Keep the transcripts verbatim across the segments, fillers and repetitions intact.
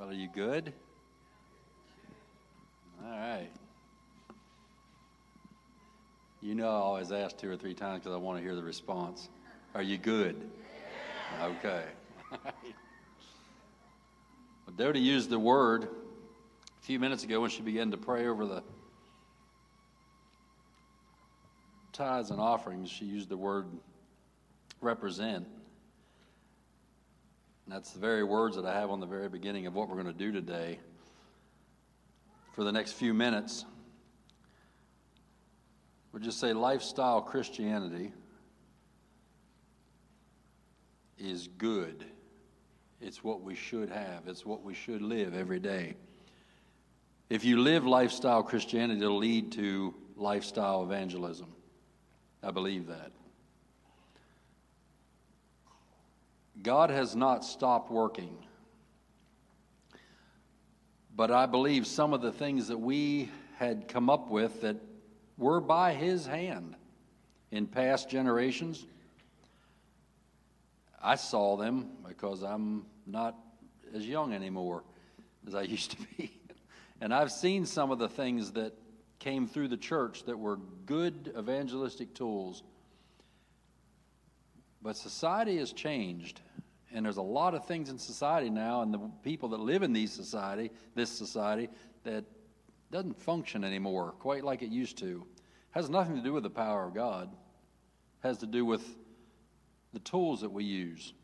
Well, are you good? All right. You know I always ask two or three times because I want to hear the response. Are you good? Okay. Well, Dodie used the word a few minutes ago when she began to pray over the tithes and offerings. She used the word represent. And that's the very words that I have on the very beginning of what we're going to do today. For the next few minutes, we'll just say lifestyle Christianity is good. It's what we should have. It's what we should live every day. If you live lifestyle Christianity, it'll lead to lifestyle evangelism. I believe that. God has not stopped working. But I believe some of the things that we had come up with that were by His hand in past generations, I saw them because I'm not as young anymore as I used to be. And I've seen some of the things that came through the church that were good evangelistic tools. But society has changed, and there's a lot of things in society now, and the people that live in these society, this society, that doesn't function anymore quite like it used to. Has nothing to do with the power of God. Has to do with the tools that we use.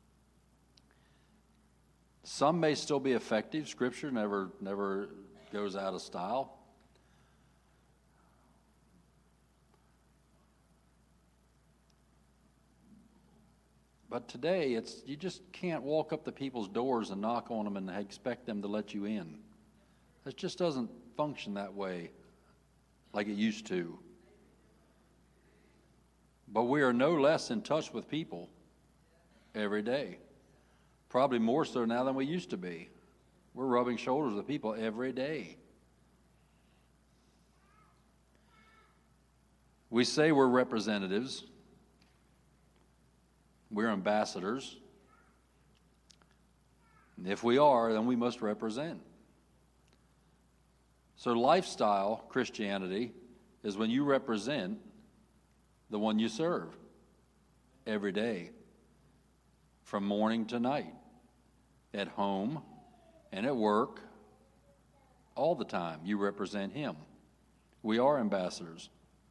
Some may still be effective. Scripture never never goes out of style. But today, it's you just can't walk up to people's doors and knock on them and expect them to let you in. It just doesn't function that way like it used to. But we are no less in touch with people every day. Probably more so now than we used to be. We're rubbing shoulders with people every day. We say we're representatives. We're ambassadors. And if we are, then we must represent. So lifestyle Christianity is when you represent the one you serve every day, from morning to night, at home and at work, all the time you represent Him. We are ambassadors.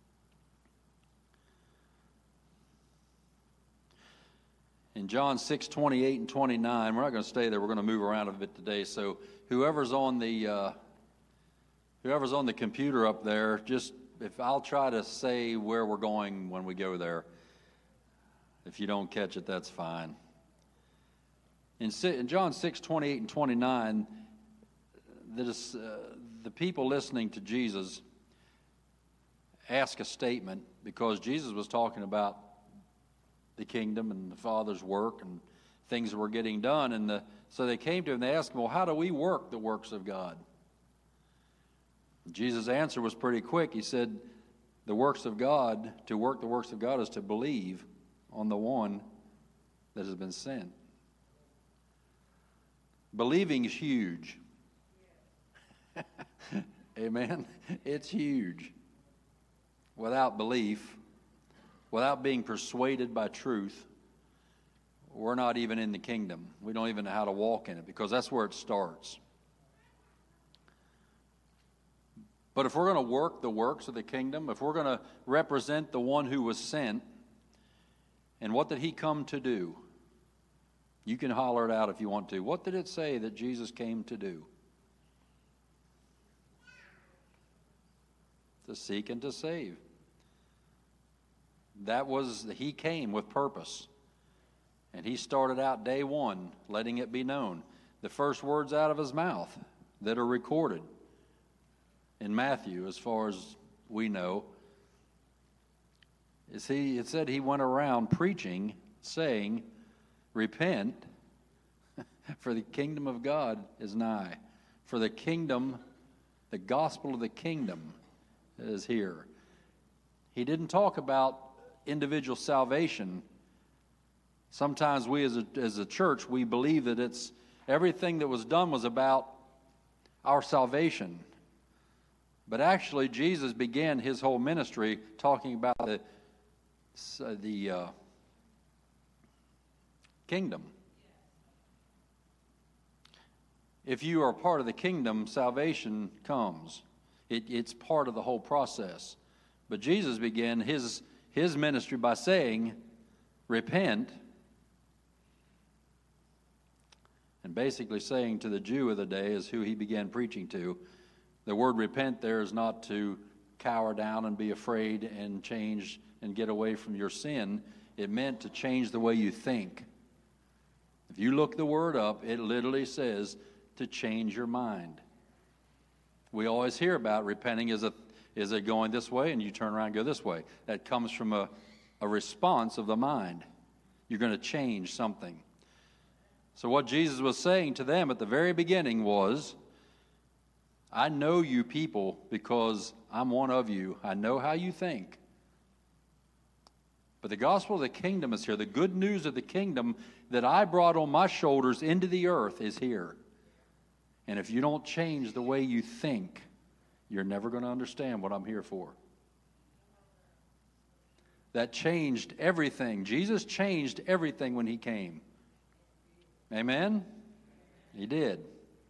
In John six, twenty-eight and twenty-nine, we're not going to stay there. We're going to move around a bit today. So whoever's on the uh, whoever's on the computer up there, just if I'll try to say where we're going when we go there. If you don't catch it, that's fine. In, in John six, twenty-eight and twenty-nine, the, uh, the people listening to Jesus ask a statement because Jesus was talking about the kingdom and the Father's work and things that were getting done. And the, so they came to him and they asked him, well, how do we work the works of God? Jesus' answer was pretty quick. He said, the works of God, to work the works of God is to believe on the one that has been sent. Believing is huge. Amen? It's huge. Without belief, without being persuaded by truth, we're not even in the kingdom. We don't even know how to walk in it because that's where it starts. But if we're going to work the works of the kingdom, if we're going to represent the one who was sent, and what did He come to do? You can holler it out if you want to. What did it say that Jesus came to do? To seek and to save. That was, He came with purpose. And He started out day one, letting it be known. The first words out of His mouth that are recorded in Matthew, as far as we know, is he, it said He went around preaching, saying, repent, for the kingdom of God is nigh. For the kingdom, the gospel of the kingdom is here. He didn't talk about individual salvation. Sometimes we as a, as a church, we believe that it's everything that was done was about our salvation. But actually, Jesus began his whole ministry talking about the, the uh, kingdom. If you are part of the kingdom, salvation comes. It, it's part of the whole process. But Jesus began his, his ministry by saying, repent, and basically saying to the Jew of the day is who he began preaching to. The word repent there is not to cower down and be afraid and change and get away from your sin. It meant to change the way you think. If you look the word up, it literally says to change your mind. We always hear about repenting is a is it going this way and you turn around and go this way. That comes from a, a response of the mind. You're going to change something. So what Jesus was saying to them at the very beginning was, I know you people because I'm one of you. I know how you think. But the gospel of the kingdom is here. The good news of the kingdom that I brought on my shoulders into the earth is here. And if you don't change the way you think, you're never going to understand what I'm here for. That changed everything. Jesus changed everything when he came. Amen? He did.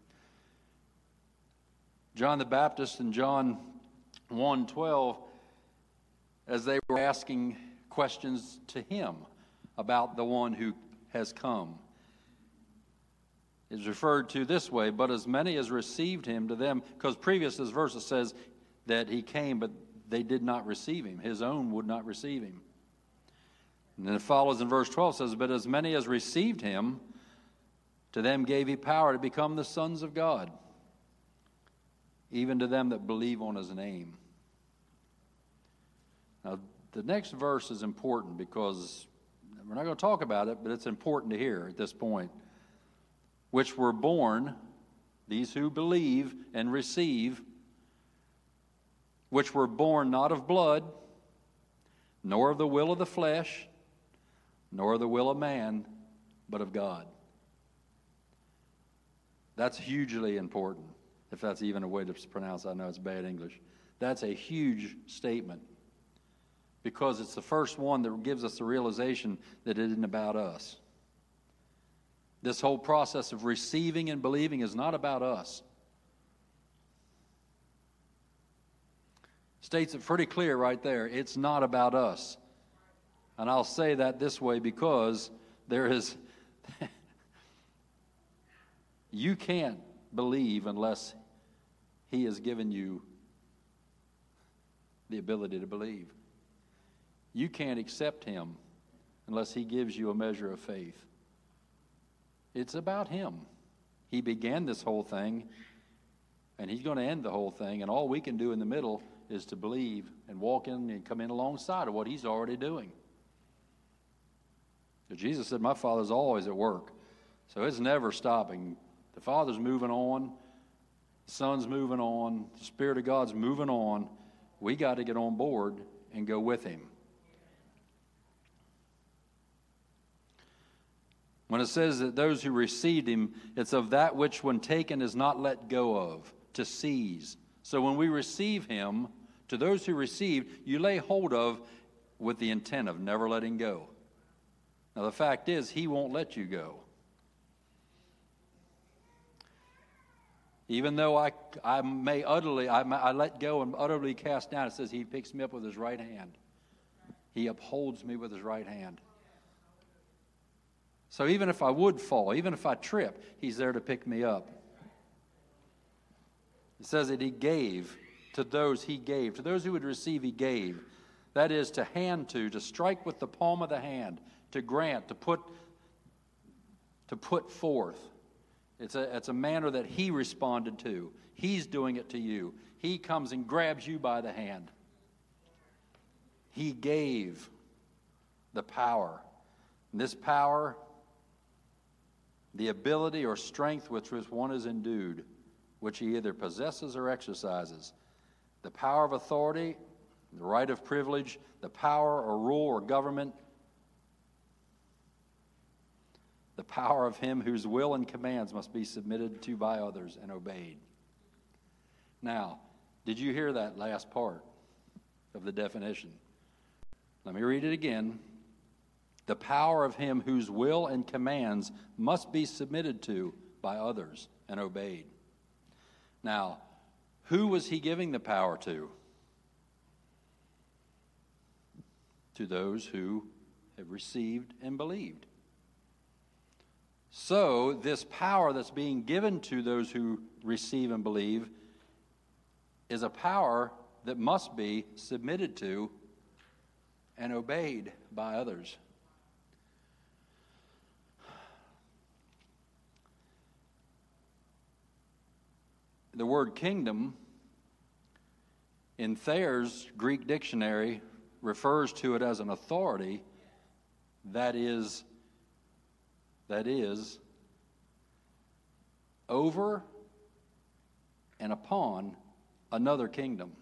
John the Baptist in John one twelve, as they were asking questions to him about the one who has come, is referred to this way, but as many as received him, to them, because previous this verse it says that he came, but they did not receive him. His own would not receive him. And then it follows in verse twelve, says, but as many as received him, to them gave he power to become the sons of God, even to them that believe on his name. Now, the next verse is important because we're not going to talk about it, but it's important to hear at this point. Which were born, these who believe and receive, which were born not of blood, nor of the will of the flesh, nor of the will of man, but of God. That's hugely important, if that's even a way to pronounce it. I know it's bad English. That's a huge statement because it's the first one that gives us the realization that it isn't about us. This whole process of receiving and believing is not about us. States it pretty clear right there. It's not about us. And I'll say that this way because there is... you can't believe unless he has given you the ability to believe. You can't accept him unless he gives you a measure of faith. It's about him. He began this whole thing, and he's going to end the whole thing, and all we can do in the middle is to believe and walk in and come in alongside of what he's already doing. So Jesus said, my Father's always at work, so it's never stopping. The Father's moving on, the Son's moving on, the Spirit of God's moving on. We got to get on board and go with him. When it says that those who received him, it's of that which when taken is not let go of, to seize. So when we receive him, to those who receive, you lay hold of with the intent of never letting go. Now the fact is, he won't let you go. Even though I, I may utterly, I, may, I let go and utterly cast down, it says he picks me up with his right hand. He upholds me with his right hand. So even if I would fall, even if I trip, he's there to pick me up. It says that he gave to those he gave. To those who would receive, he gave. That is to hand to, to strike with the palm of the hand, to grant, to put, to put forth. It's a, it's a manner that he responded to. He's doing it to you. He comes and grabs you by the hand. He gave the power. And this power, the ability or strength with which one is endued, which he either possesses or exercises. The power of authority, the right of privilege, the power or rule or government, The power of him whose will and commands must be submitted to by others and obeyed. Now, did you hear that last part of the definition? Let me read it again. The power of him whose will and commands must be submitted to by others and obeyed. Now, who was he giving the power to? To those who have received and believed. So, this power that's being given to those who receive and believe is a power that must be submitted to and obeyed by others. The word kingdom in Thayer's Greek dictionary refers to it as an authority that is that is over and upon another kingdom.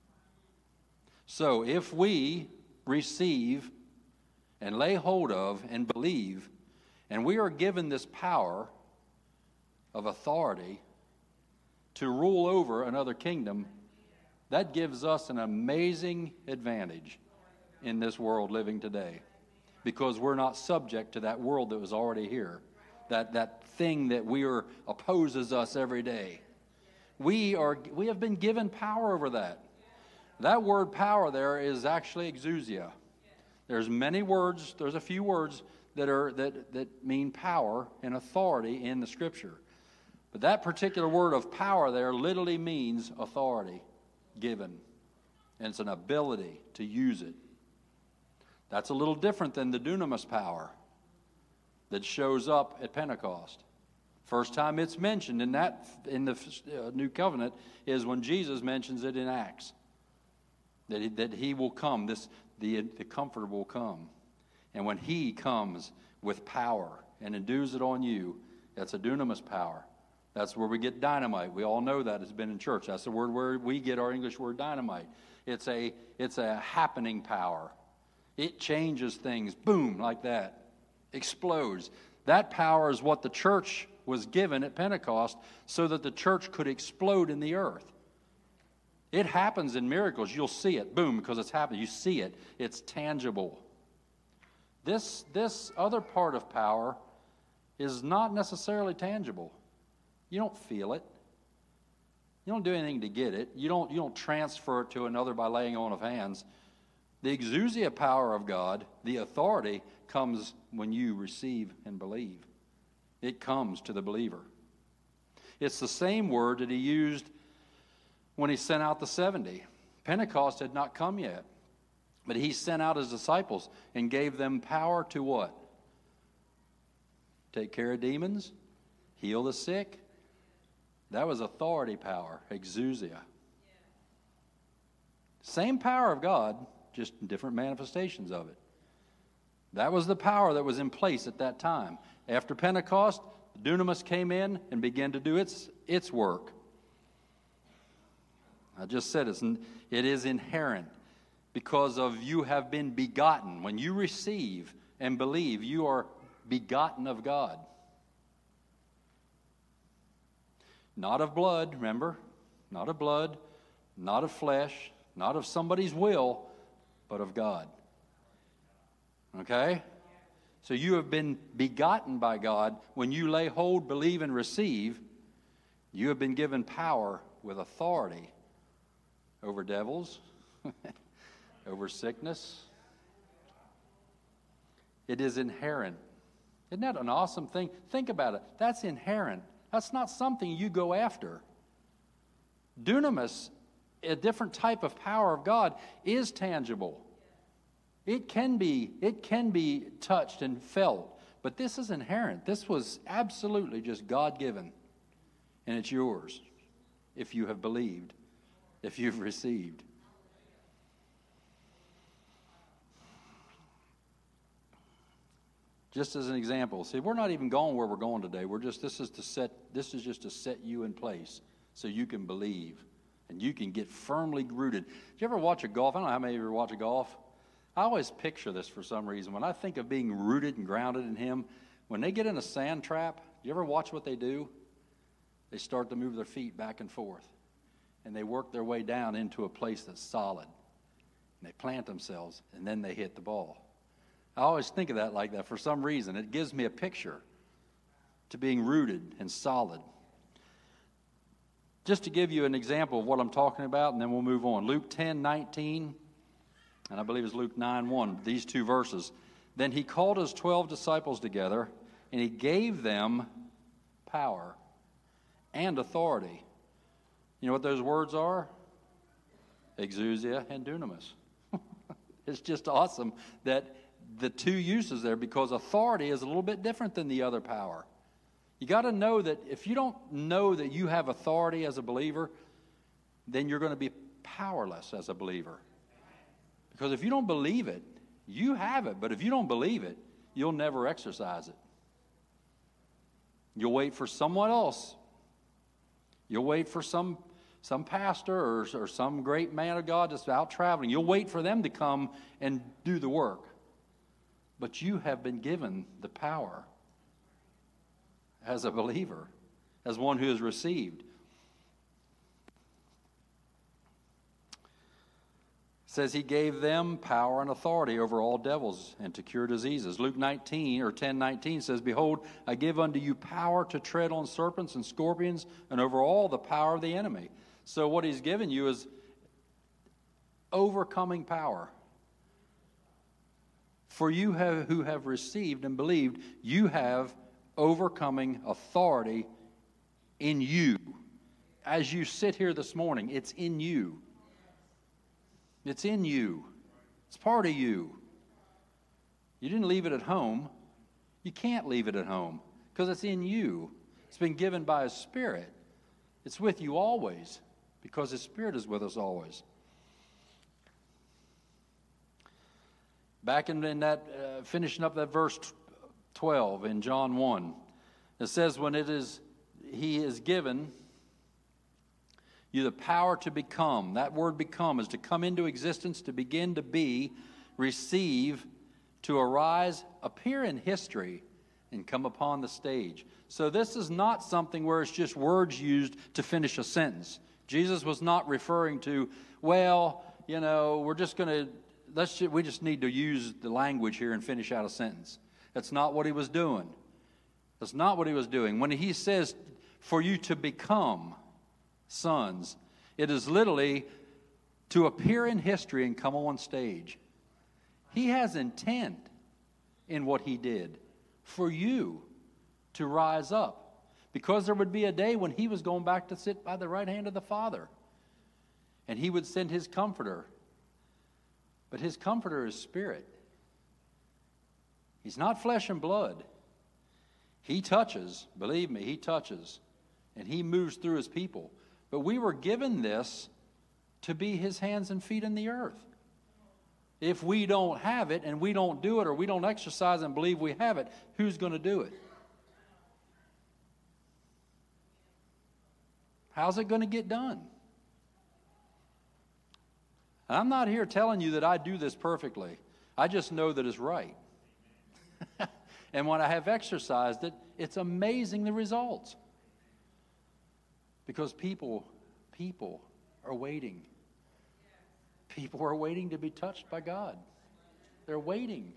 So if we receive and lay hold of and believe, and we are given this power of authority to rule over another kingdom, that gives us an amazing advantage in this world living today, because we're not subject to that world that was already here, that, that thing that we are opposes us every day. We are we have been given power over that. That word power there is actually exousia. There's many words, there's a few words that are that, that mean power and authority in the Scripture. But that particular word of power there literally means authority given. And it's an ability to use it. That's a little different than the dunamis power that shows up at Pentecost. First time it's mentioned in that in the uh, New Covenant is when Jesus mentions it in Acts. That he, that he will come, this the, the Comforter will come. And when he comes with power and endues it on you, that's a dunamis power. That's where we get dynamite. We all know that. It's been in church. That's the word where we get our English word dynamite. It's a, it's a happening power. It changes things. Boom, like that. Explodes. That power is what the church was given at Pentecost so that the church could explode in the earth. It happens in miracles. You'll see it. Boom, because it's happening. You see it. It's tangible. This, this other part of power is not necessarily tangible. You don't feel it. You don't do anything to get it. You don't, you don't transfer it to another by laying on of hands. The exousia power of God, the authority, comes when you receive and believe. It comes to the believer. It's the same word that he used when he sent out the seventy. Pentecost had not come yet, but he sent out his disciples and gave them power to what? Take care of demons, heal the sick. That was authority power, exousia. Same power of God, just different manifestations of it. That was the power that was in place at that time. After Pentecost, the dunamis came in and began to do its, its work. I just said it's, it is inherent because of you have been begotten. When you receive and believe, you are begotten of God. Not of blood, remember? Not of blood, not of flesh, not of somebody's will, but of God. Okay? So you have been begotten by God. When you lay hold, believe, and receive, you have been given power with authority over devils, over sickness. It is inherent. Isn't that an awesome thing? Think about it. That's inherent. That's not something you go after. Dunamis, a different type of power of God, is tangible. It can be, it can be touched and felt, but this is inherent. This was absolutely just God-given, and it's yours if you have believed, if you've received. Just as an example, see, we're not even going where we're going today. We're just this is to set this is just to set you in place so you can believe and you can get firmly rooted. Did you ever watch a golf? I don't know how many of you ever watch a golf. I always picture this for some reason. When I think of being rooted and grounded in Him, When they get in a sand trap, you ever watch what they do? They start to move their feet back and forth. And they work their way down into a place that's solid. And they plant themselves, and then they hit the ball. I always think of that like that for some reason. It gives me a picture to being rooted and solid. Just to give you an example of what I'm talking about, and then we'll move on. Luke ten nineteen, and I believe it's Luke nine one, these two verses. Then he called his twelve disciples together, and he gave them power and authority. You know what those words are? Exousia and dunamis. It's just awesome that the two uses there, because authority is a little bit different than the other power. You got to know that if you don't know that you have authority as a believer, then you're going to be powerless as a believer. Because if you don't believe it, you have it. But if you don't believe it, you'll never exercise it. You'll wait for someone else. You'll wait for some some pastor or, or some great man of God that's out traveling. You'll wait for them to come and do the work. But you have been given the power as a believer, as one who has received. It says he gave them power and authority over all devils and to cure diseases. Luke nineteen or ten nineteen says, behold, I give unto you power to tread on serpents and scorpions and over all the power of the enemy. So what he's given you is overcoming power. For you have, who have received and believed, you have overcoming authority in you. As you sit here this morning, it's in you. It's in you. It's part of you. You didn't leave it at home. You can't leave it at home because it's in you. It's been given by His Spirit. It's with you always because His Spirit is with us always. Back in, in that, uh, finishing up that verse twelve in John one, it says, when it is, He is given you the power to become. That word become is to come into existence, to begin to be, receive, to arise, appear in history, and come upon the stage. So this is not something where it's just words used to finish a sentence. Jesus was not referring to, well, you know, we're just going to, let's just, we just need to use the language here and finish out a sentence. That's not what He was doing. That's not what He was doing. When He says, for you to become sons, it is literally to appear in history and come on stage. He has intent in what He did for you to rise up, because there would be a day when He was going back to sit by the right hand of the Father, and He would send His Comforter. But His Comforter is Spirit. He's not flesh and blood. He touches, believe me, He touches, and He moves through His people. But we were given this to be His hands and feet in the earth. If we don't have it and we don't do it, or we don't exercise and believe we have it, who's going to do it? How's it going to get done? I'm not here telling you that I do this perfectly. I just know that it's right. And when I have exercised it, it's amazing the results. Because people, people are waiting. People are waiting to be touched by God. They're waiting.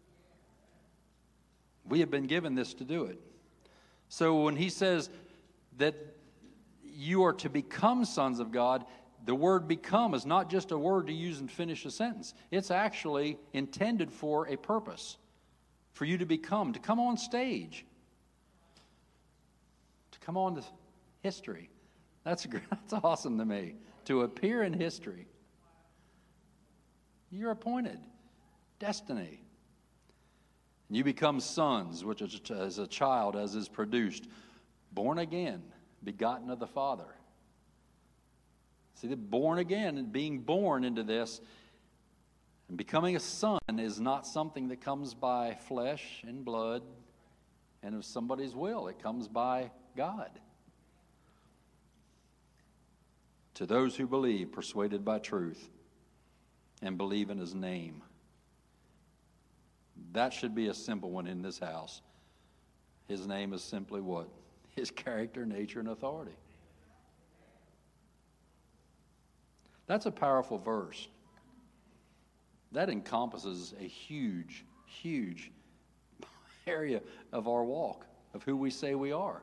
We have been given this to do it. So when He says that you are to become sons of God, the word become is not just a word to use and finish a sentence. It's actually intended for a purpose. For you to become, to come on stage. To come on to history. That's, that's awesome to me. To appear in history. You're appointed. Destiny. And you become sons, which is as a child, as is produced. Born again, begotten of the Father. See, the born again and being born into this and becoming a son is not something that comes by flesh and blood and of somebody's will. It comes by God. To those who believe, persuaded by truth, and believe in His name. That should be a simple one in this house. His name is simply what? His character, nature, and authority. That's a powerful verse. That encompasses a huge, huge area of our walk, of who we say we are.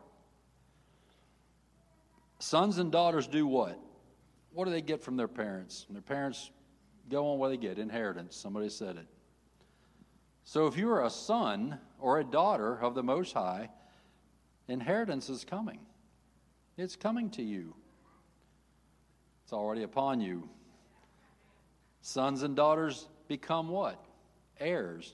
Sons and daughters do what? What do they get from their parents? And their parents go on what they get, inheritance. Somebody said it. So if you are a son or a daughter of the Most High, inheritance is coming. It's coming to you. It's already upon you. Sons and daughters become what? Heirs.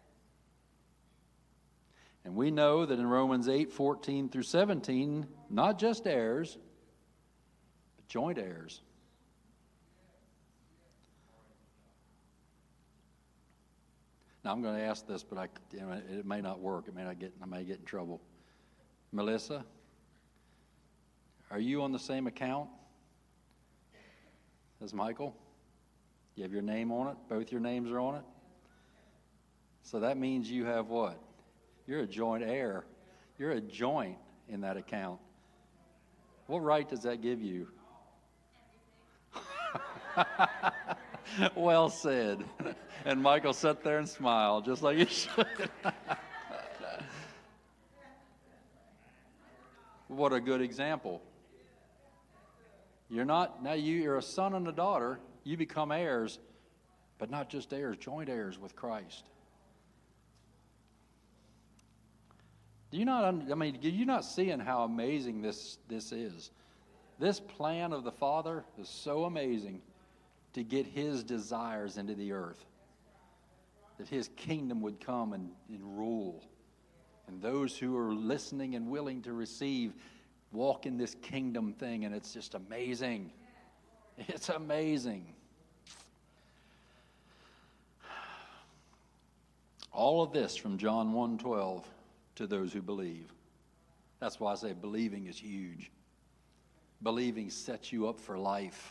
And we know that in Romans eight, fourteen through seventeen, not just heirs, but joint heirs. Now I'm going to ask this, but I, you know, it may not work. It may not get. I may get in trouble. Melissa, are you on the same account as Michael? You have your name on it? Both your names are on it? So that means you have what? You're a joint heir. You're a joint in that account. What right does that give you? Well said. And Michael sat there and smiled, just like you should. What a good example. You're not, now you, you're a son and a daughter. You become heirs, but not just heirs, joint heirs with Christ. Do you not, I mean, do you not seeing how amazing this, this is? This plan of the Father is so amazing to get His desires into the earth. That His kingdom would come and, and rule. And those who are listening and willing to receive walk in this kingdom thing, and it's just amazing. It's amazing. All of this from John one twelve to those who believe. That's why I say believing is huge. Believing sets you up for life.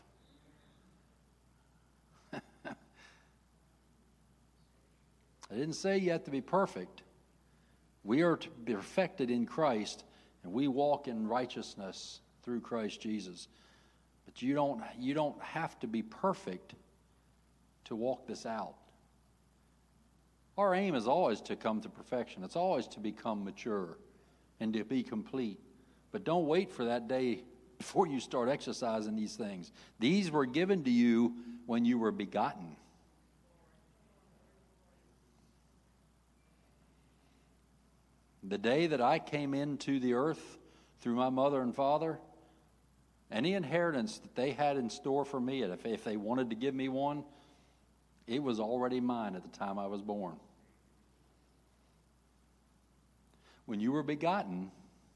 I didn't say you have to be perfect. We are to be perfected in Christ, and we walk in righteousness through Christ Jesus. But you don't, you don't have to be perfect to walk this out. Our aim is always to come to perfection. It's always to become mature and to be complete. But don't wait for that day before you start exercising these things. These were given to you when you were begotten. The day that I came into the earth through my mother and father, any inheritance that they had in store for me, if, if they wanted to give me one, it was already mine at the time I was born. When you were begotten,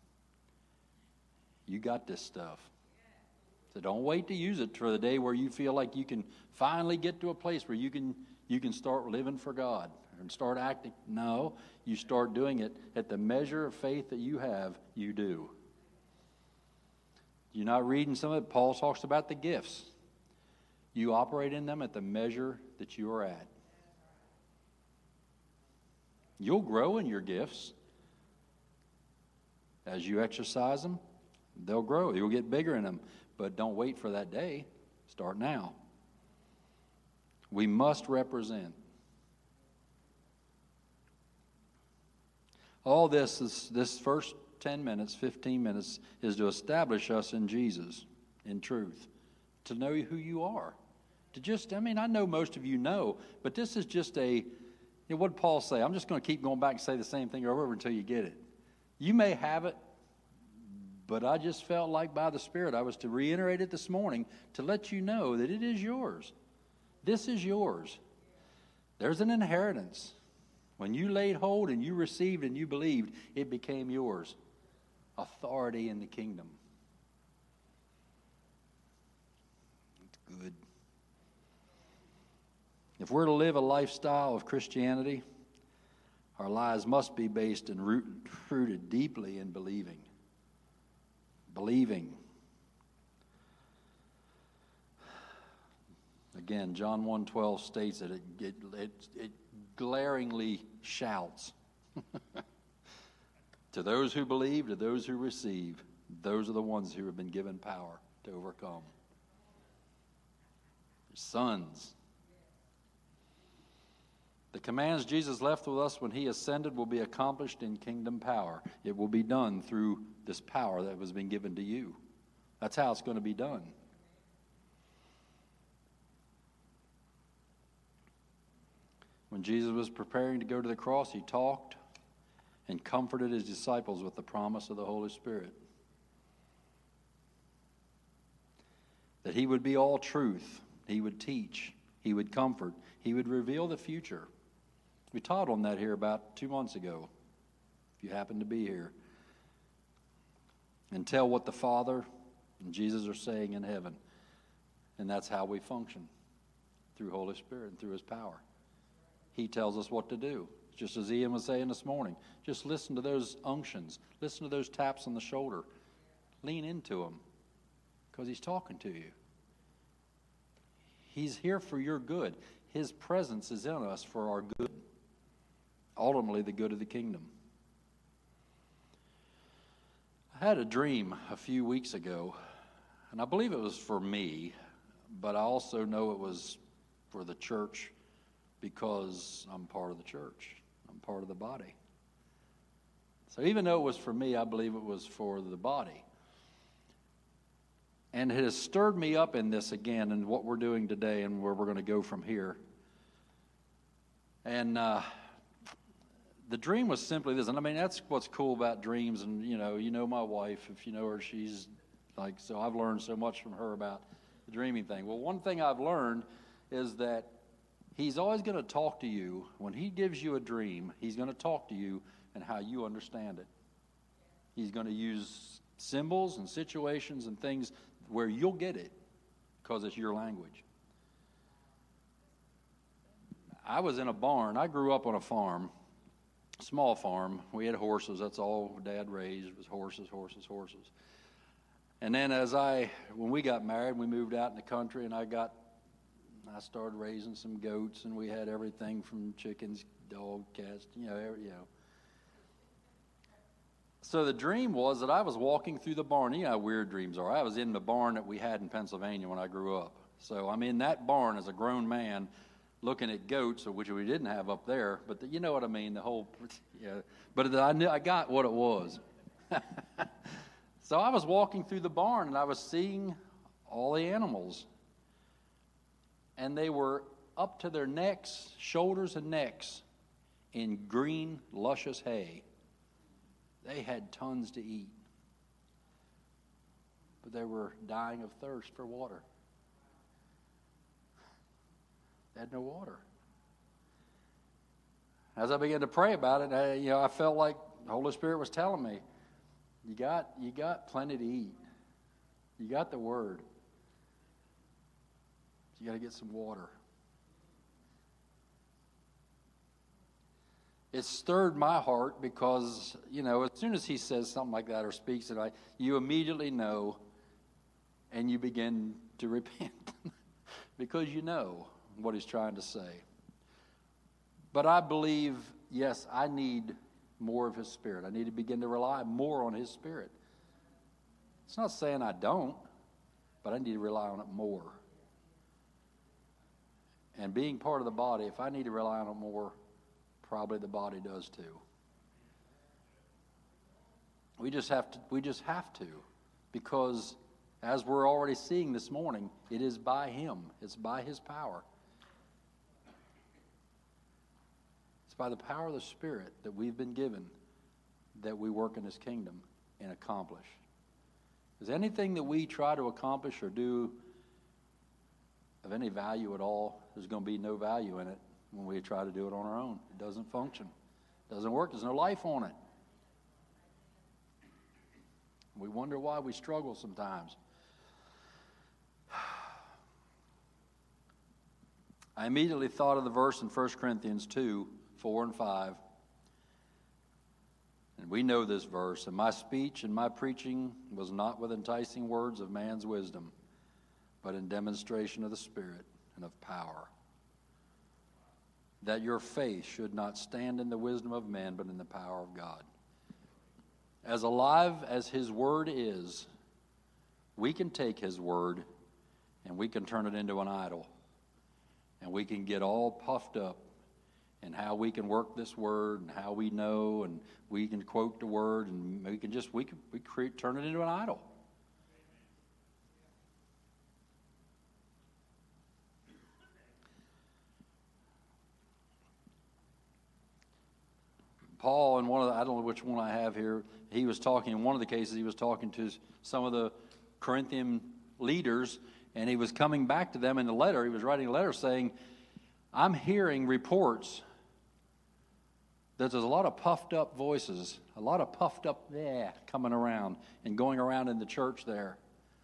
you got this stuff. So don't wait to use it for the day where you feel like you can finally get to a place where you can you can start living for God and start acting. No, you start doing it at the measure of faith that you have, you do. You're not reading some of it. Paul talks about the gifts. You operate in them at the measure that you are at. You'll grow in your gifts. As you exercise them, they'll grow. You'll get bigger in them. But don't wait for that day. Start now. We must represent. All this is this first ten minutes, fifteen minutes is to establish us in Jesus, in truth, to know who you are. To just, I mean, I know most of you know, but this is just a, you know, what did Paul say? I'm just going to keep going back and say the same thing over and over until you get it. You may have it, but I just felt like by the Spirit I was to reiterate it this morning to let you know that it is yours. This is yours. There's an inheritance. When you laid hold and you received and you believed, it became yours. Authority in the kingdom. It's good. If we're to live a lifestyle of Christianity, our lives must be based and rooted, rooted deeply in believing. Believing. Again, John one twelve states that it, it, it, it glaringly shouts. To those who believe, to those who receive, those are the ones who have been given power to overcome. Sons. The commands Jesus left with us when he ascended will be accomplished in kingdom power. It will be done through this power that was been given to you. That's how it's going to be done. When Jesus was preparing to go to the cross, he talked and comforted his disciples with the promise of the Holy Spirit. That he would be all truth. He would teach. He would comfort. He would reveal the future. We taught on that here about two months ago, if you happen to be here. And tell what the Father and Jesus are saying in heaven. And that's how we function, through Holy Spirit and through his power. He tells us what to do. Just as Ian was saying this morning, just listen to those unctions. Listen to those taps on the shoulder. Lean into them, because he's talking to you. He's here for your good. His presence is in us for our good. Ultimately, the good of the kingdom. I had a dream a few weeks ago, and I believe it was for me, but I also know it was for the church because I'm part of the church. I'm part of the body. So even though it was for me, I believe it was for the body. And it has stirred me up in this again, and what we're doing today and where we're going to go from here. And uh, the dream was simply this. And I mean, that's what's cool about dreams. And, you know, you know my wife. If you know her, she's like, so I've learned so much from her about the dreaming thing. Well, one thing I've learned is that he's always going to talk to you. When he gives you a dream, he's going to talk to you and how you understand it. He's going to use symbols and situations and things where you'll get it because it's your language. I was in a barn. I grew up on a farm, small farm. We had horses. That's all Dad raised was horses, horses, horses. And then as I, when we got married, we moved out in the country, and I got, I started raising some goats, and we had everything from chickens, dog, cats, you know, every, you know. So the dream was that I was walking through the barn. You know how weird dreams are. I was in the barn that we had in Pennsylvania when I grew up. So I'm in that barn as a grown man looking at goats, which we didn't have up there. But the, you know what I mean, the whole, yeah. But I knew, I got what it was. So I was walking through the barn, and I was seeing all the animals. And they were up to their necks, shoulders and necks, in green, luscious hay. They had tons to eat, but they were dying of thirst for water. They had no water. As I began to pray about it, I, you know, I felt like the Holy Spirit was telling me, "You got, you got plenty to eat. You got the Word. You got to get some water." It stirred my heart because, you know, as soon as he says something like that or speaks it, I, you immediately know and you begin to repent because you know what he's trying to say. But I believe, yes, I need more of his Spirit. I need to begin to rely more on his Spirit. It's not saying I don't, but I need to rely on it more. And being part of the body, if I need to rely on it more, probably the body does too. We just have to, we just have to, because as we're already seeing this morning, it is by him. It's by his power. It's by the power of the Spirit that we've been given that we work in his kingdom and accomplish. Because anything that we try to accomplish or do of any value at all, there's going to be no value in it when we try to do it on our own. It doesn't function. It doesn't work. There's no life on it. We wonder why we struggle sometimes. I immediately thought of the verse in First Corinthians two, four and five. And we know this verse. "And my speech and my preaching was not with enticing words of man's wisdom, but in demonstration of the Spirit and of power. That your faith should not stand in the wisdom of men, but in the power of God." As alive as his word is, we can take his word and we can turn it into an idol. And we can get all puffed up in how we can work this word and how we know, and we can quote the word, and we can just, we can we create, turn it into an idol. Paul, in one of the, I don't know which one I have here, he was talking, in one of the cases, he was talking to some of the Corinthian leaders, and he was coming back to them in the letter. He was writing a letter saying, I'm hearing reports that there's a lot of puffed up voices, a lot of puffed up, yeah, coming around and going around in the church there.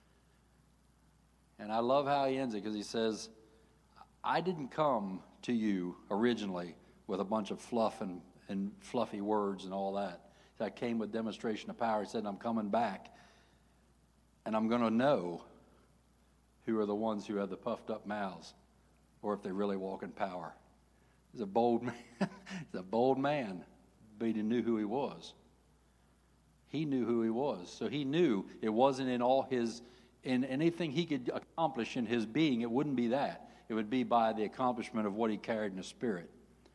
And I love how he ends it, because he says, I didn't come to you originally with a bunch of fluff and and fluffy words and all that. I came with demonstration of power. He said, I'm coming back, and I'm going to know who are the ones who have the puffed up mouths, or if they really walk in power. He's a bold man. He's a bold man, but he knew who he was. He knew who he was. So he knew it wasn't in all his, in anything he could accomplish in his being, it wouldn't be that. It would be by the accomplishment of what he carried in the Spirit.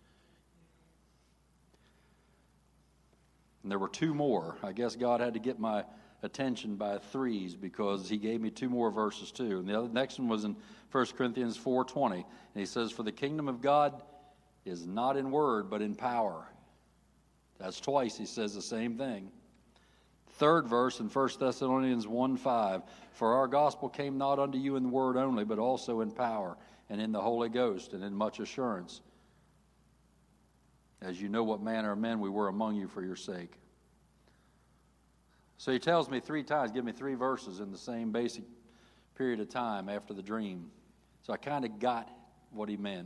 And there were two more. I guess God had to get my attention by threes, because he gave me two more verses too. And the other, next one was in First Corinthians four twenty. And he says, for the kingdom of God is not in word, but in power. That's twice he says the same thing. Third verse in First Thessalonians one five. For our gospel came not unto you in word only, but also in power, and in the Holy Ghost, and in much assurance, as you know what manner of men we were among you for your sake. So he tells me three times, give me three verses in the same basic period of time after the dream. So I kind of got what he meant.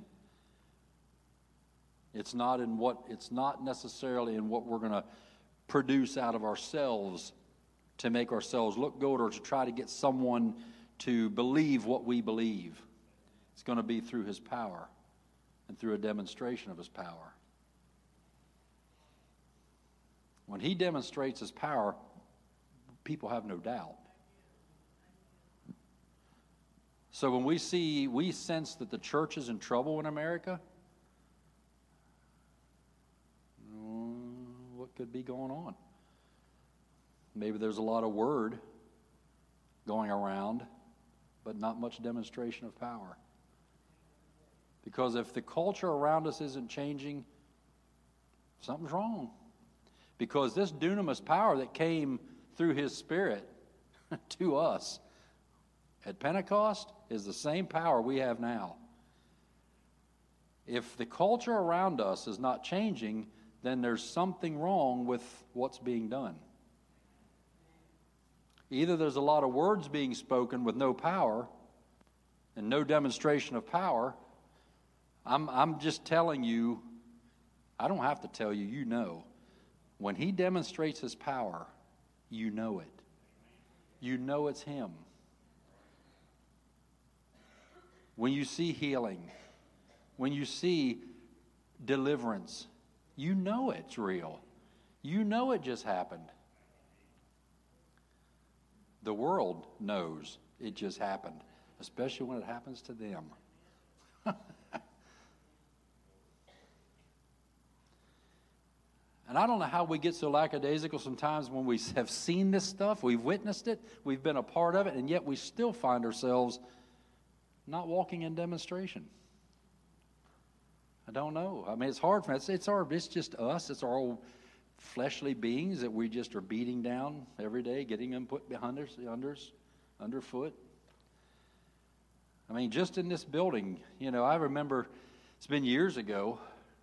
It's not in what, it's not necessarily in what we're going to produce out of ourselves to make ourselves look good, or to try to get someone to believe what we believe. It's going to be through his power and through a demonstration of his power. When he demonstrates his power, people have no doubt. So when we see, we sense that the church is in trouble in America, what could be going on? Maybe there's a lot of word going around, but not much demonstration of power. Because if the culture around us isn't changing, something's wrong. Because this dunamis power that came through his Spirit to us at Pentecost is the same power we have now. If the culture around us is not changing, then there's something wrong with what's being done. Either there's a lot of words being spoken with no power and no demonstration of power. I'm, I'm just telling you, I don't have to tell you, you know. When he demonstrates his power, you know it. You know it's him. When you see healing, when you see deliverance, you know it's real. You know it just happened. The world knows it just happened, especially when it happens to them. And I don't know how we get so lackadaisical sometimes when we have seen this stuff, we've witnessed it, we've been a part of it, and yet we still find ourselves not walking in demonstration. I don't know. I mean, it's hard for us. It's, it's, our, it's just us. It's our old fleshly beings that we just are beating down every day, getting them put behind us, under, underfoot. I mean, just in this building, you know, I remember, it's been years ago,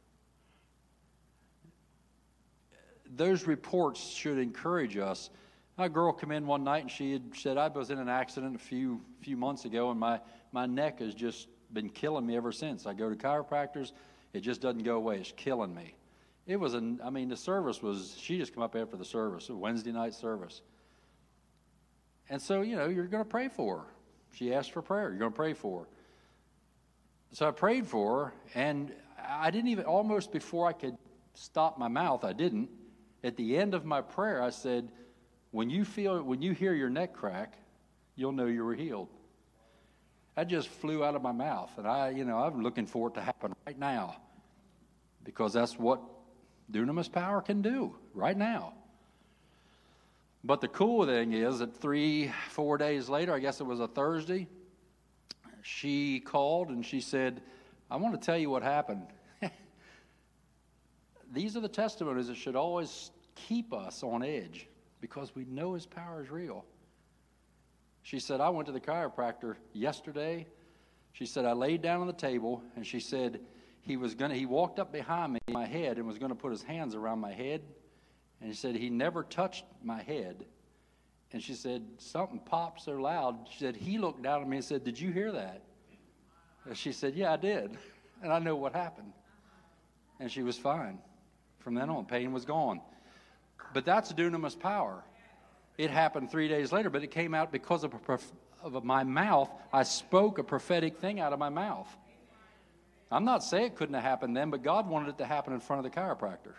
those reports should encourage us. A girl came in one night and she had said, I was in an accident a few few months ago, and my, my neck has just been killing me ever since. I go to chiropractors, it just doesn't go away. It's killing me. It was, an, I mean, the service was, she just come up after the service, a Wednesday night service. And so, you know, you're going to pray for her. She asked for prayer. You're going to pray for her. So I prayed for her, and I didn't even, almost before I could stop my mouth, I didn't. At the end of my prayer, I said, when you feel, when you hear your neck crack, you'll know you were healed. That just flew out of my mouth. And I, you know, I'm looking for it to happen right now, because that's what dunamis power can do right now. But the cool thing is that three, four days later, I guess it was a Thursday, she called and she said, I want to tell you what happened. These are the testimonies that should always keep us on edge, because we know his power is real. She said, I went to the chiropractor yesterday. She said, I laid down on the table, and she said, he was gonna, he walked up behind me, my head, and was going to put his hands around my head. And he said, he never touched my head. And she said, something popped so loud. She said, he looked down at me and said, did you hear that? And she said, yeah, I did. And I know what happened. And she was fine. From then on, pain was gone. But that's dunamis power. It happened three days later, but it came out because of, a prof- of my mouth. I spoke a prophetic thing out of my mouth. I'm not saying it couldn't have happened then, but God wanted it to happen in front of the chiropractor.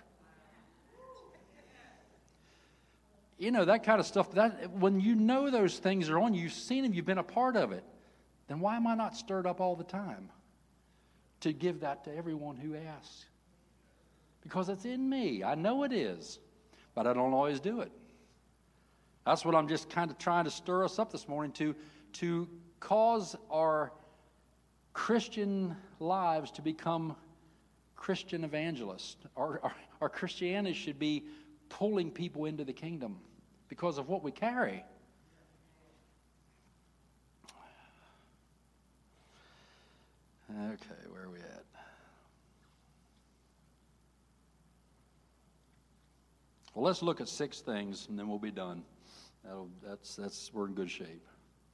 You know, that kind of stuff, that when you know those things are on you, you've seen them, you've been a part of it, then why am I not stirred up all the time to give that to everyone who asks? Because it's in me. I know it is, but I don't always do it. That's what I'm just kind of trying to stir us up this morning to, to cause our Christian lives to become Christian evangelists. Our, our, our Christianity should be pulling people into the kingdom because of what we carry. Okay, where are we at? Well, let's look at six things, and then we'll be done. That'll, that's, that's, we're in good shape.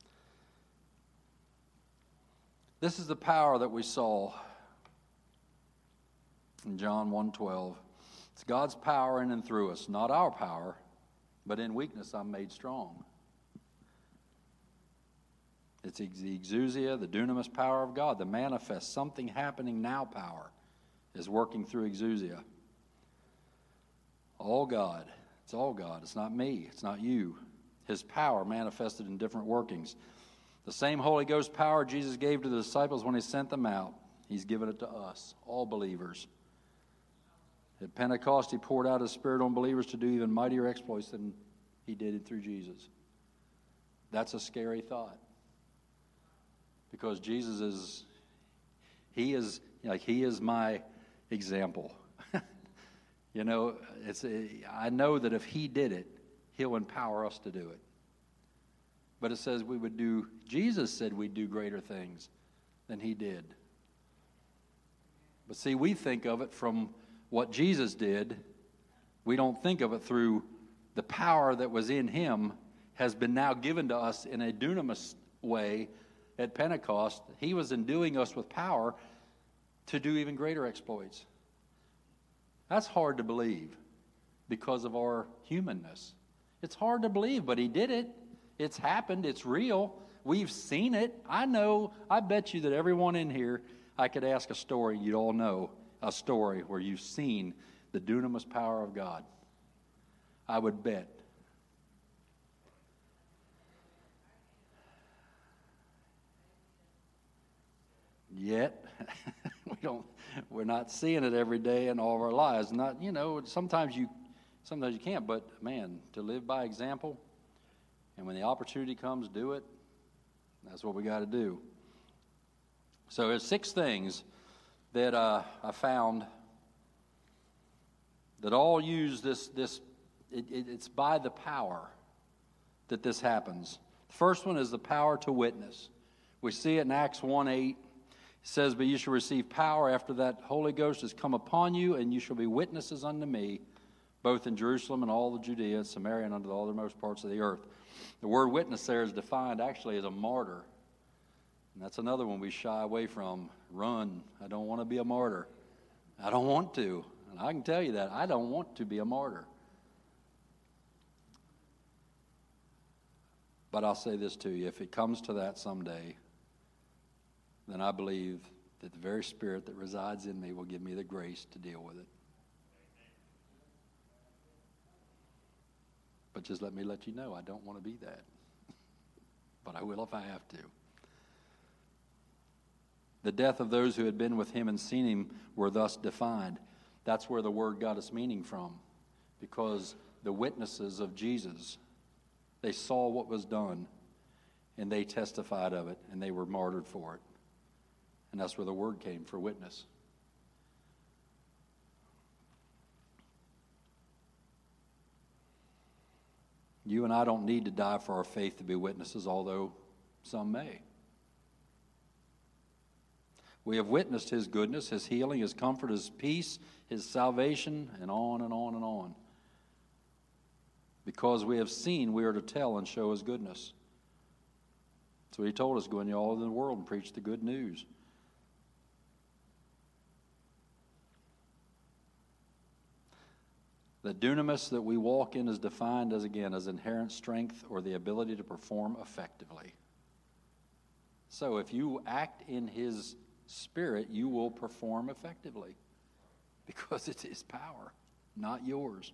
This is the power that we saw in John one twelve. It's God's power in and through us, not our power, but in weakness I'm made strong. It's the exousia, the dunamis power of God, the manifest, something happening now power is working through exousia. All God. It's all God. It's not me. It's not you. His power manifested in different workings. The same Holy Ghost power Jesus gave to the disciples when he sent them out, he's given it to us, all believers. At Pentecost, he poured out his Spirit on believers to do even mightier exploits than he did it through Jesus. That's a scary thought. Because Jesus is, he is, like, he is my example. You know, it's a, I know that if he did it, he'll empower us to do it. But it says we would do, Jesus said we'd do greater things than he did. But see, we think of it from what Jesus did. We don't think of it through the power that was in him has been now given to us in a dunamis way at Pentecost. He was enduing us with power to do even greater exploits. That's hard to believe because of our humanness. It's hard to believe, but he did it. It's happened. It's real. We've seen it. I know. I bet you that everyone in here, I could ask a story. You'd all know a story where you've seen the dunamis power of God. I would bet. Yet, we don't. We're not seeing it every day in all of our lives. Not, you know, sometimes you, sometimes you can't. But man, to live by example, and when the opportunity comes, do it. That's what we got to do. So there's six things that uh, I found that all use this. This it, it, it's by the power that this happens. The first one is the power to witness. We see it in Acts one eight. It says, but you shall receive power after that Holy Ghost has come upon you, and you shall be witnesses unto me, both in Jerusalem and all the Judea and Samaria and unto the uttermost parts of the earth. The word witness there is defined actually as a martyr. And that's another one we shy away from. Run. I don't want to be a martyr. I don't want to. And I can tell you that. I don't want to be a martyr. But I'll say this to you. If it comes to that someday, then I believe that the very Spirit that resides in me will give me the grace to deal with it. But just let me let you know, I don't want to be that. But I will if I have to. The death of those who had been with him and seen him were thus defined. That's where the word got its meaning from. Because the witnesses of Jesus, they saw what was done, and they testified of it, and they were martyred for it. And that's where the word came for witness. You and I don't need to die for our faith to be witnesses, although some may. We have witnessed his goodness, his healing, his comfort, his peace, his salvation, and on and on and on. Because we have seen, we are to tell and show his goodness. So he told us, go into all of the world and preach the good news. The dunamis that we walk in is defined as, again, as inherent strength or the ability to perform effectively. So if you act in his Spirit, you will perform effectively because it's his power, not yours.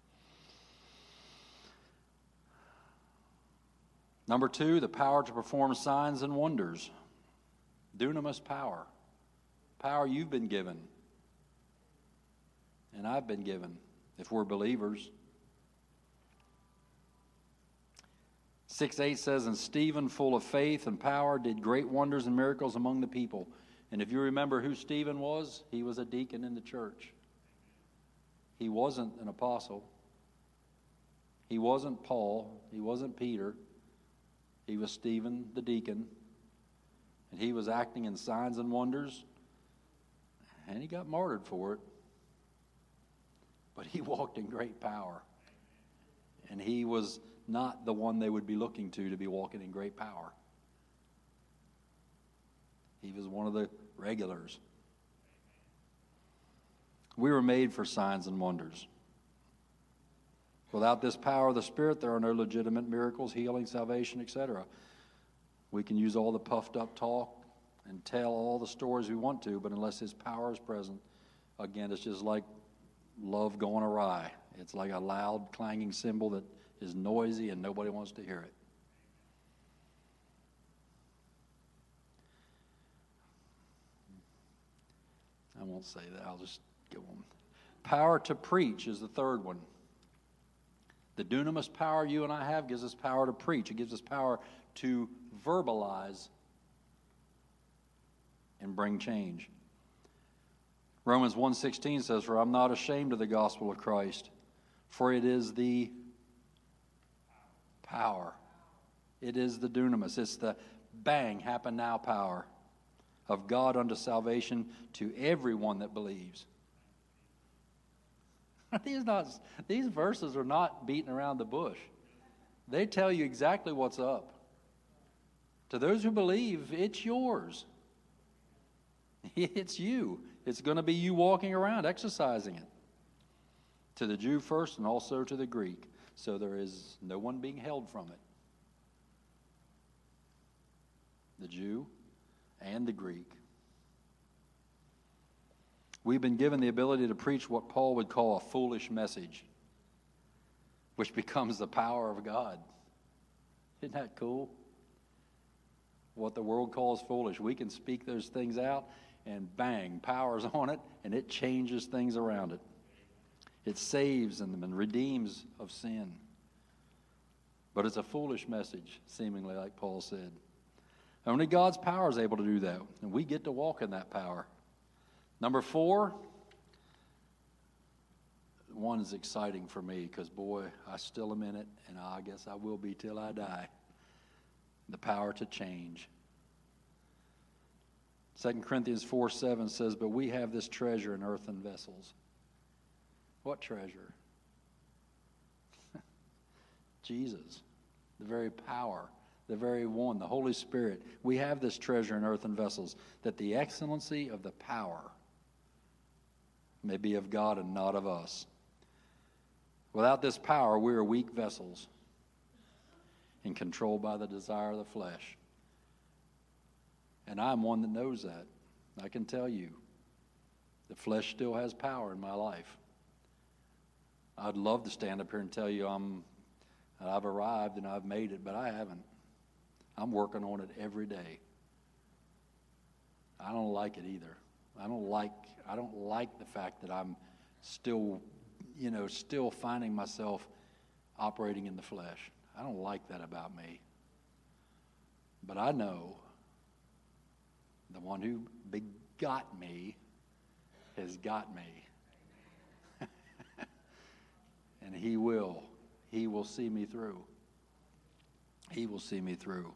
Number two, the power to perform signs and wonders. Dunamis power. Power you've been given. And I've been given, if we're believers. six eight says, and Stephen, full of faith and power, did great wonders and miracles among the people. And if you remember who Stephen was, he was a deacon in the church. He wasn't an apostle. He wasn't Paul. He wasn't Peter. He was Stephen, the deacon. And he was acting in signs and wonders. And he got martyred for it. But he walked in great power. And he was not the one they would be looking to to be walking in great power. He was one of the regulars. We were made for signs and wonders. Without this power of the Spirit, there are no legitimate miracles, healing, salvation, et cetera. We can use all the puffed up talk and tell all the stories we want to, but unless his power is present, again, it's just like love going awry. It's like a loud clanging cymbal that is noisy and nobody wants to hear it. I won't say that. I'll just go on. Power to preach is the third one. The dunamis power you and I have gives us power to preach. It gives us power to verbalize and bring change. Romans one sixteen says, for I'm not ashamed of the gospel of Christ, for it is the power. It is the dunamis. It's the bang, happen now power of God unto salvation to everyone that believes. These, not, these verses are not beating around the bush. They tell you exactly what's up. To those who believe, it's yours. It's you. It's going to be you walking around, exercising it. To the Jew first and also to the Greek. So there is no one being held from it. The Jew and the Greek. We've been given the ability to preach what Paul would call a foolish message, which becomes the power of God. Isn't that cool? What the world calls foolish. We can speak those things out, and bang, power's on it, and it changes things around it. It saves them and redeems of sin. But it's a foolish message, seemingly, like Paul said. Only God's power is able to do that, and we get to walk in that power. Number four, one is exciting for me because, boy, I still am in it, and I guess I will be till I die. The power to change. Second Corinthians four seven says, but we have this treasure in earthen vessels. What treasure? Jesus, the very power. The very one, the Holy Spirit. We have this treasure in earthen vessels, that the excellency of the power may be of God and not of us. Without this power, we are weak vessels and controlled by the desire of the flesh. And I'm one that knows that. I can tell you, the flesh still has power in my life. I'd love to stand up here and tell you I'm And I've arrived and I've made it, but I haven't. I'm working on it every day. I don't like it either. I don't like I don't like the fact that I'm still, you know, still finding myself operating in the flesh. I don't like that about me. But I know the one who begot me has got me. And he will. He will see me through. He will see me through.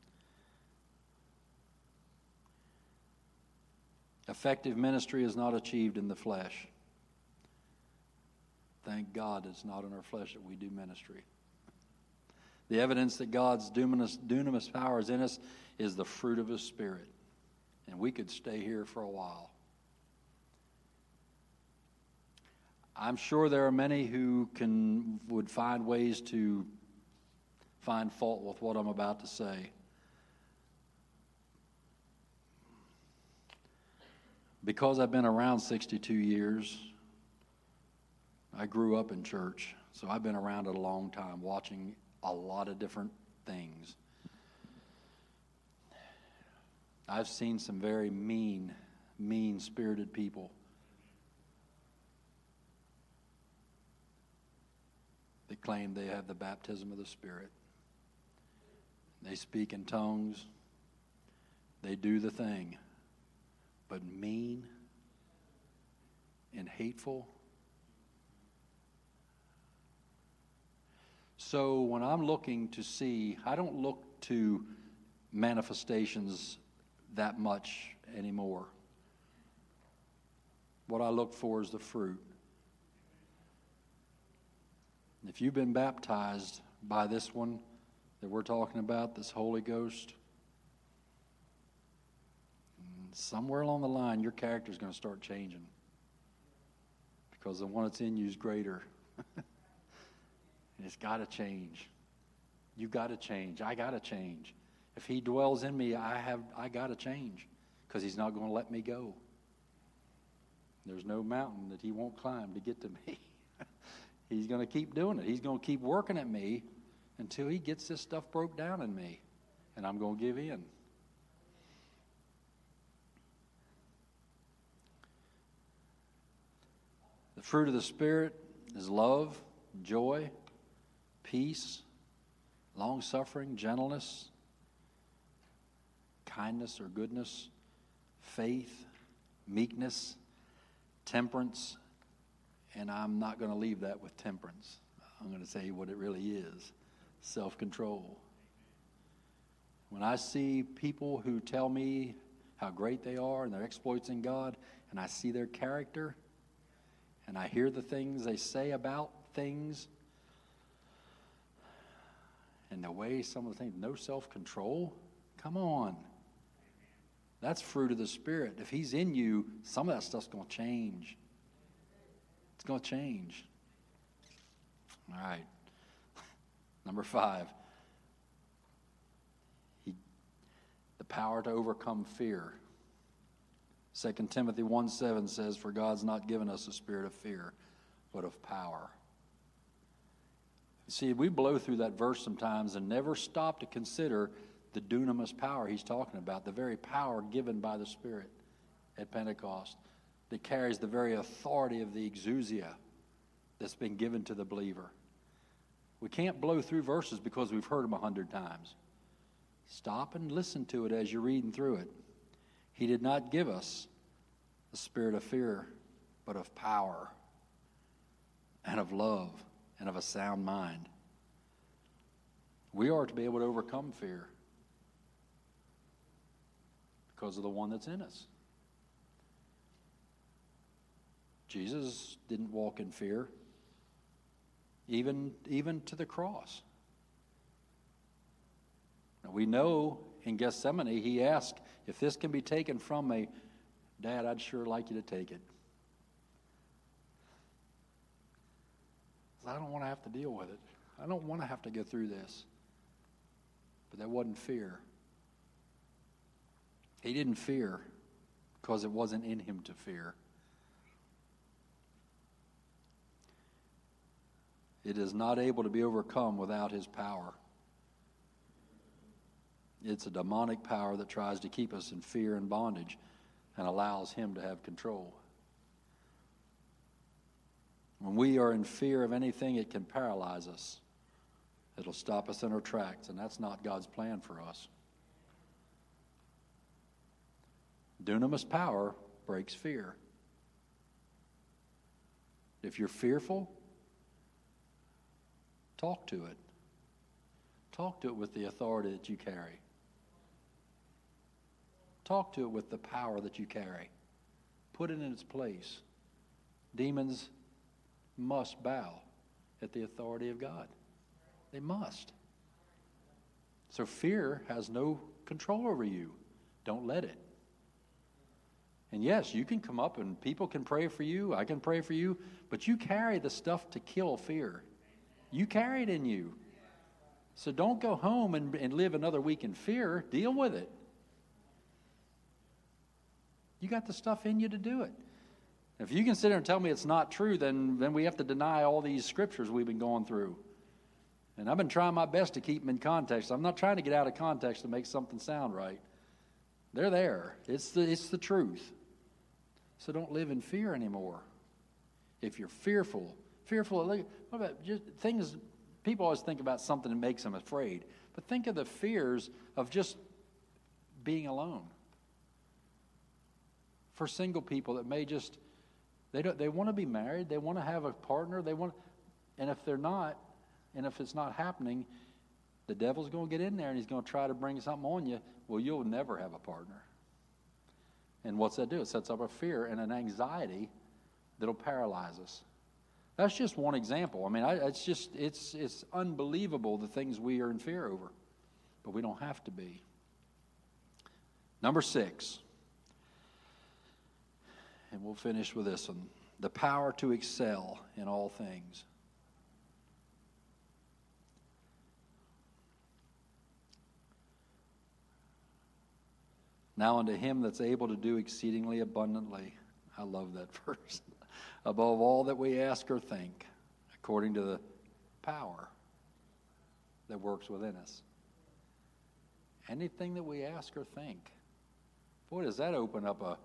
Effective ministry is not achieved in the flesh. Thank God it's not in our flesh that we do ministry. The evidence that God's dunamis, dunamis power is in us is the fruit of His Spirit. And we could stay here for a while. I'm sure there are many who can would find ways to find fault with what I'm about to say. Because I've been around sixty-two years, I grew up in church, so I've been around it a long time, watching a lot of different things. I've seen some very mean, mean-spirited people that claim they have the baptism of the Spirit. They speak in tongues. They do the thing. But mean and hateful. So when I'm looking to see, I don't look to manifestations that much anymore. What I look for is the fruit. If you've been baptized by this one that we're talking about, this Holy Ghost, somewhere along the line, your character is going to start changing. Because the one that's in you is greater. And it's got to change. You got to change. I got to change. If He dwells in me, I have I got to change. Because He's not going to let me go. There's no mountain that He won't climb to get to me. He's going to keep doing it. He's going to keep working at me until He gets this stuff broke down in me. And I'm going to give in. The fruit of the Spirit is love, joy, peace, long-suffering, gentleness, kindness or goodness, faith, meekness, temperance, and I'm not going to leave that with temperance. I'm going to say what it really is, self-control. When I see people who tell me how great they are and their exploits in God, and I see their character, and I hear the things they say about things, and the way some of the things, no self-control, come on. That's fruit of the Spirit. If He's in you, some of that stuff's going to change. It's going to change. All right. Number five. He, the power to overcome fear. Second Timothy one seven says, "For God's not given us a spirit of fear, but of power." You see, we blow through that verse sometimes and never stop to consider the dunamis power He's talking about, the very power given by the Spirit at Pentecost that carries the very authority of the exousia that's been given to the believer. We can't blow through verses because we've heard them a hundred times. Stop and listen to it as you're reading through it. He did not give us the spirit of fear, but of power and of love and of a sound mind. We are to be able to overcome fear because of the one that's in us. Jesus didn't walk in fear, even, even to the cross. Now we know in Gethsemane, He asked, if this can be taken from me, Dad, I'd sure like you to take it. I don't want to have to deal with it. I don't want to have to go through this. But that wasn't fear. He didn't fear because it wasn't in Him to fear. It is not able to be overcome without his power. It's a demonic power that tries to keep us in fear and bondage and allows him to have control. When we are in fear of anything, it can paralyze us. It'll stop us in our tracks, and that's not God's plan for us. Dunamis power breaks fear. If you're fearful, talk to it. Talk to it with the authority that you carry. Talk to it with the power that you carry. Put it in its place. Demons must bow at the authority of God. They must. So fear has no control over you. Don't let it. And yes, you can come up and people can pray for you. I can pray for you. But you carry the stuff to kill fear. You carry it in you. So don't go home and, and live another week in fear. Deal with it. You got the stuff in you to do it. If you can sit there and tell me it's not true, then, then we have to deny all these scriptures we've been going through. And I've been trying my best to keep them in context. I'm not trying to get out of context to make something sound right. They're there. It's the, it's the truth. So don't live in fear anymore. If you're fearful, fearful, what about just things, people always think about something that makes them afraid. But think of the fears of just being alone. For single people that may just, they don't, they want to be married, they want to have a partner, they want, and if they're not, and if it's not happening, the devil's going to get in there and he's going to try to bring something on you. Well, you'll never have a partner. And what's that do? It sets up a fear and an anxiety that'll paralyze us. That's just one example. I mean, I, it's just, it's, it's unbelievable the things we are in fear over. But we don't have to be. Number six. And we'll finish with this one. The power to excel in all things. Now unto him that's able to do exceedingly abundantly. I love that verse. Above all that we ask or think, according to the power that works within us. Anything that we ask or think. Boy, does that open up a...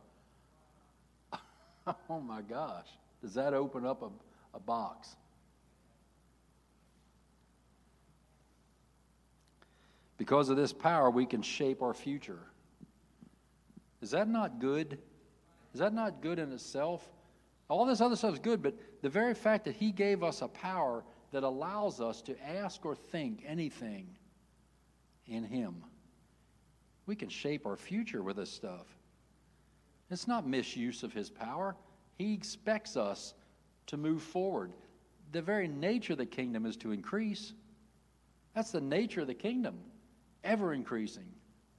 Oh my gosh. Does that open up a, a box? Because of this power, we can shape our future. Is that not good? Is that not good in itself? All this other stuff is good, but the very fact that he gave us a power that allows us to ask or think anything in him. We can shape our future with this stuff. It's not misuse of his power. He expects us to move forward. The very nature of the kingdom is to increase. That's the nature of the kingdom, ever increasing.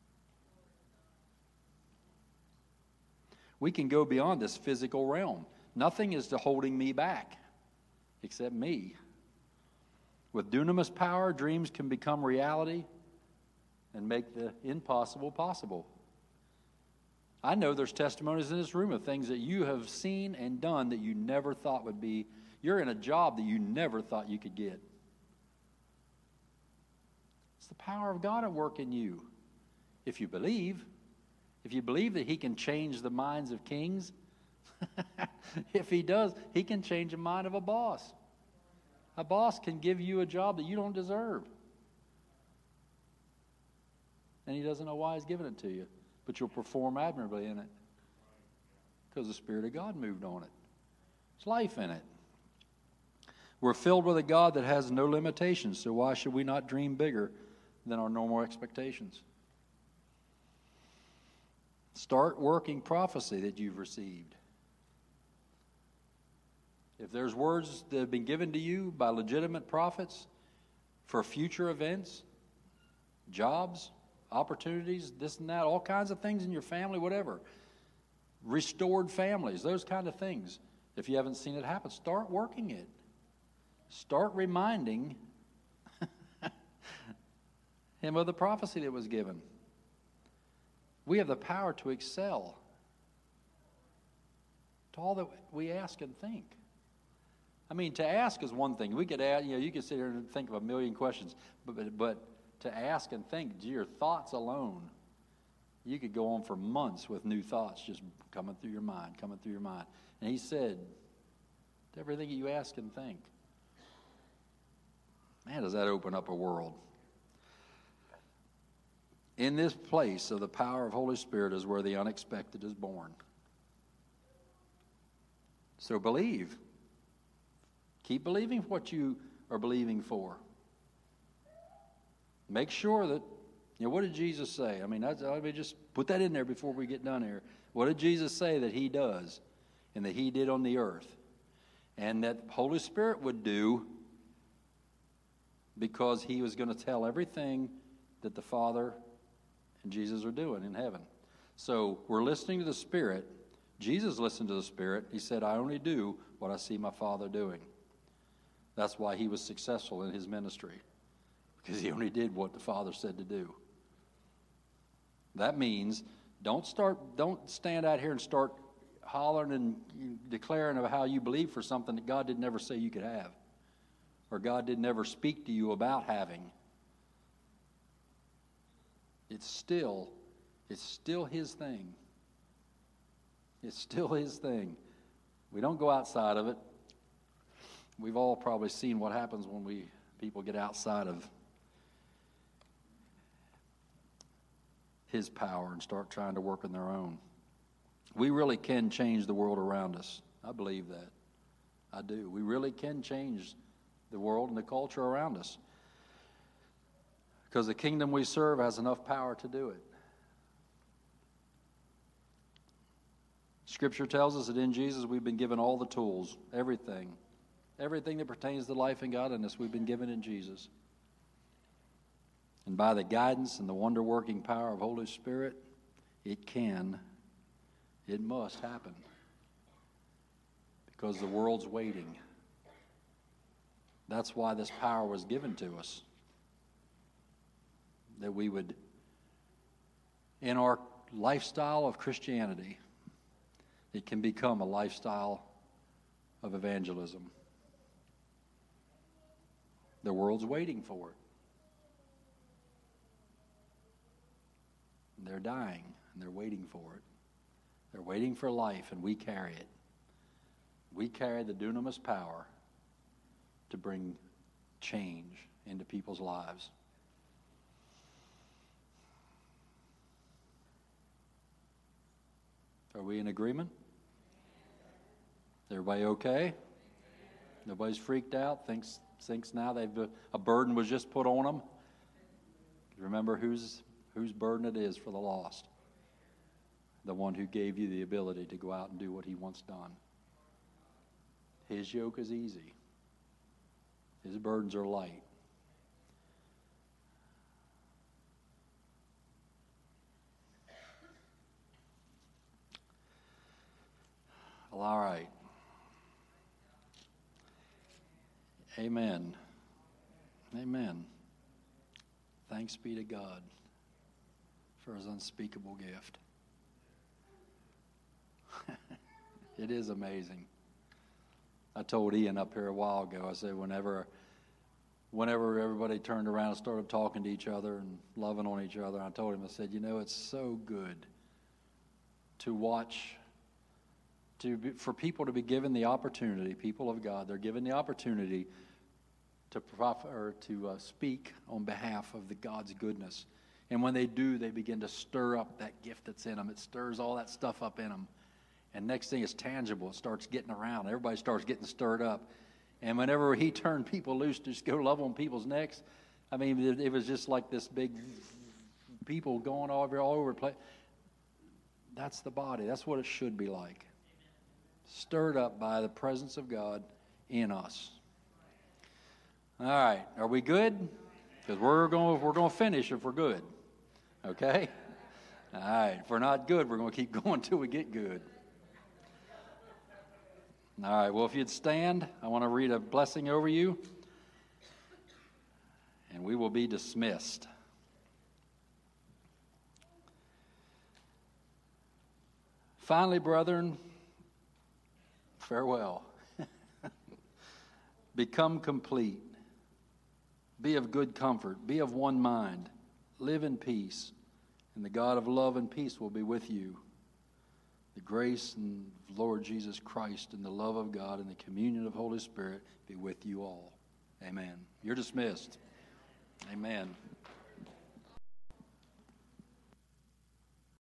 We can go beyond this physical realm. Nothing is holding me back except me. With dunamis power, dreams can become reality and make the impossible possible. I know there's testimonies in this room of things that you have seen and done that you never thought would be. You're in a job that you never thought you could get. It's the power of God at work in you. If you believe, if you believe that he can change the minds of kings, if he does, he can change the mind of a boss. A boss can give you a job that you don't deserve. And he doesn't know why he's giving it to you. But you'll perform admirably in it. Because the Spirit of God moved on it. There's life in it. We're filled with a God that has no limitations, so why should we not dream bigger than our normal expectations? Start working prophecy that you've received. If there's words that have been given to you by legitimate prophets for future events, jobs, opportunities, this and that, all kinds of things in your family, whatever. Restored families, those kind of things. If you haven't seen it happen, start working it. Start reminding him of the prophecy that was given. We have the power to excel to all that we ask and think. I mean, to ask is one thing. We could add, you know, you could sit here and think of a million questions, but, but, but to ask and think, your thoughts alone, you could go on for months with new thoughts just coming through your mind, coming through your mind. And he said, everything you ask and think. Man, does that open up a world. In this place of the power of Holy Spirit is where the unexpected is born. So believe. Keep believing what you are believing for. Make sure that, you know, what did Jesus say? I mean, that's, let me just put that in there before we get done here. What did Jesus say that he does and that he did on the earth? And that the Holy Spirit would do because he was going to tell everything that the Father and Jesus are doing in heaven. So we're listening to the Spirit. Jesus listened to the Spirit. He said, I only do what I see my Father doing. That's why he was successful in his ministry, because he only did what the Father said to do. That means don't start, don't stand out here and start hollering and declaring of how you believe for something that God did never say you could have, or God did never speak to you about having. It's still, it's still his thing. It's still his thing. We don't go outside of it. We've all probably seen what happens when we people get outside of his power and start trying to work on their own. We really can change the world around us. I believe that. I do. We really can change the world and the culture around us, because the kingdom we serve has enough power to do it. Scripture tells us that in Jesus we've been given all the tools, everything. Everything that pertains to life and godliness we've been given in Jesus. And by the guidance and the wonder-working power of Holy Spirit, it can, it must happen. Because the world's waiting. That's why this power was given to us. That we would, in our lifestyle of Christianity, it can become a lifestyle of evangelism. The world's waiting for it. They're dying, and they're waiting for it. They're waiting for life, and we carry it. We carry the dunamis power to bring change into people's lives. Are we in agreement? Everybody okay? Nobody's freaked out, thinks thinks now they've a burden was just put on them. Remember whose whose burden it is for the lost. The one who gave you the ability to go out and do what he wants done. His yoke is easy. His burdens are light. Well, all right. Amen. Amen. Thanks be to God for his unspeakable gift. It is amazing. I told Ian up here a while ago, I said whenever whenever everybody turned around and started talking to each other and loving on each other, I told him, I said, you know, it's so good to watch, to be, for people to be given the opportunity, people of God, they're given the opportunity to prof, or to uh, speak on behalf of the God's goodness. And when they do, they begin to stir up that gift that's in them. It stirs all that stuff up in them. And next thing is tangible. It starts getting around. Everybody starts getting stirred up. And whenever he turned people loose to just go love on people's necks, I mean, it, it was just like this big people going all over, all over the place. That's the body. That's what it should be like. Stirred up by the presence of God in us. All right. Are we good? Because we're going we're going to finish if we're good. Okay? All right. If we're not good, we're going to keep going until we get good. All right, well, if you'd stand, I want to read a blessing over you, and we will be dismissed. Finally, brethren, farewell. Become complete. Be of good comfort. Be of one mind. Live in peace. And the God of love and peace will be with you. The grace and Lord Jesus Christ and the love of God and the communion of Holy Spirit be with you all. Amen. You're dismissed. Amen.